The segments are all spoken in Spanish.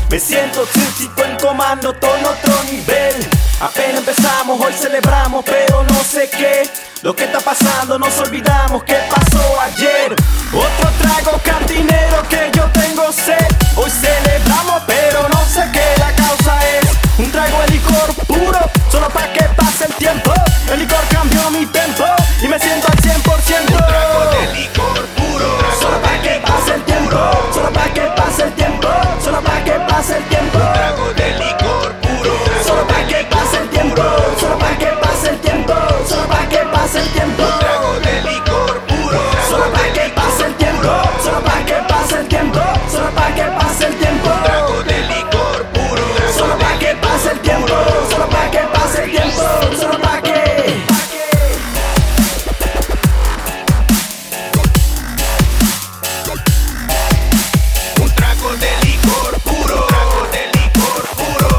Me siento tóxico en comando, tono otro nivel. Apenas empezamos, hoy celebramos, pero no sé qué. Lo que está pasando, nos olvidamos qué pasó ayer. Otro trago cantinero que yo tengo sed. Hoy celebramos, pero no sé qué la causa es. Un trago de licor puro, solo pa' que pase el tiempo. El licor cambió mi tempo y me siento al 100%. Un trago de licor puro, solo pa' que pase el tiempo. Solo pa' que pase el tiempo. Solo pa' que pase el tiempo. un trago de licor puro, Solo pa' que pase el tiempo. Solo pa' que pase el tiempo. Solo pa' que pase el tiempo. un trago de licor puro, Solo pa' que pase el tiempo. Solo pa' que pase el tiempo. Solo pa' que pase el tiempo. un trago de licor puro, Solo pa' que pase el tiempo. Solo pa' que pase el tiempo. Solo pa' que. un trago de licor puro, trago de licor puro,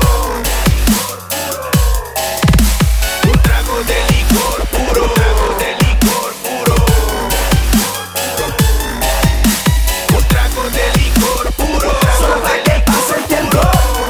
un trago de licor puro, trago de licor puro, un trago de licor puro, Solo pa' que pase el tiempo.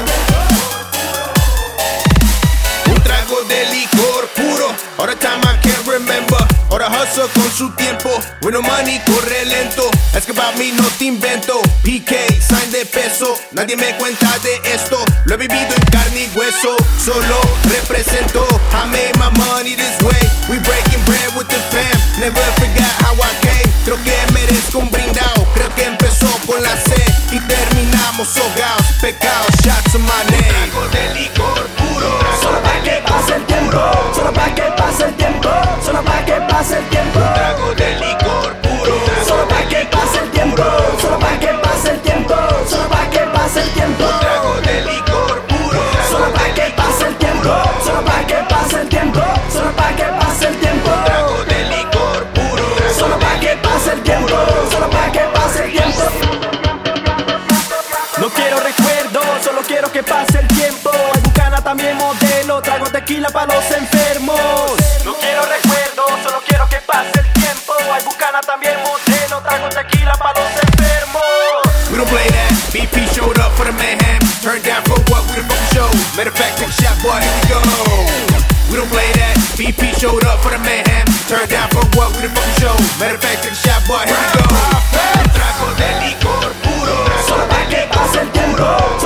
un trago de licor puro. All the time I can't remember. All the hustle con su tiempo. With no money corre lento. Ask about me, no te invento. PK, sign de peso. Nadie me cuenta de esto. Lo he vivido en carne y hueso. Solo represento. I made my money this way. We breaking bread with the fam. Never forgot how I came. Creo que merezco un brindao. Creo que empezó con la C y terminamos ahogados. Pecados, shots on my name. Un trago de licor puro. Solo pa' que pase el tiempo. Solo pa' que pase el tiempo. Solo pa' que pase el tiempo. Un trago de licor puro. Solo pa' que pase el tiempo. Solo pa' que pase el tiempo. Solo pa' que pase el tiempo. Un trago de licor puro. Solo pa' que pase el tiempo. Solo pa' que pase el tiempo. Solo pa' que pase el tiempo. Un trago de licor puro. Solo pa' que pase el tiempo. Solo pa' que pase el tiempo. No quiero recuerdos, solo quiero que pase el tiempo. Hay bucana también modelo, trago tequila pa' los enfermos. No quiero recuerdos, solo quiero que pase el tiempo. Hay bucana también modelo, trago tequila pa' los enfermos. We don't play that. BP showed up for the mayhem. Turned down for what? We the fucking show. Matter of fact, take a shot, boy. Here we go. We don't play that. BP showed up for the mayhem. Turned down for what? We the fucking show. Matter of fact, take a shot, boy. Here we go. Un trago de licor puro. Solo pa' que pase el tiempo.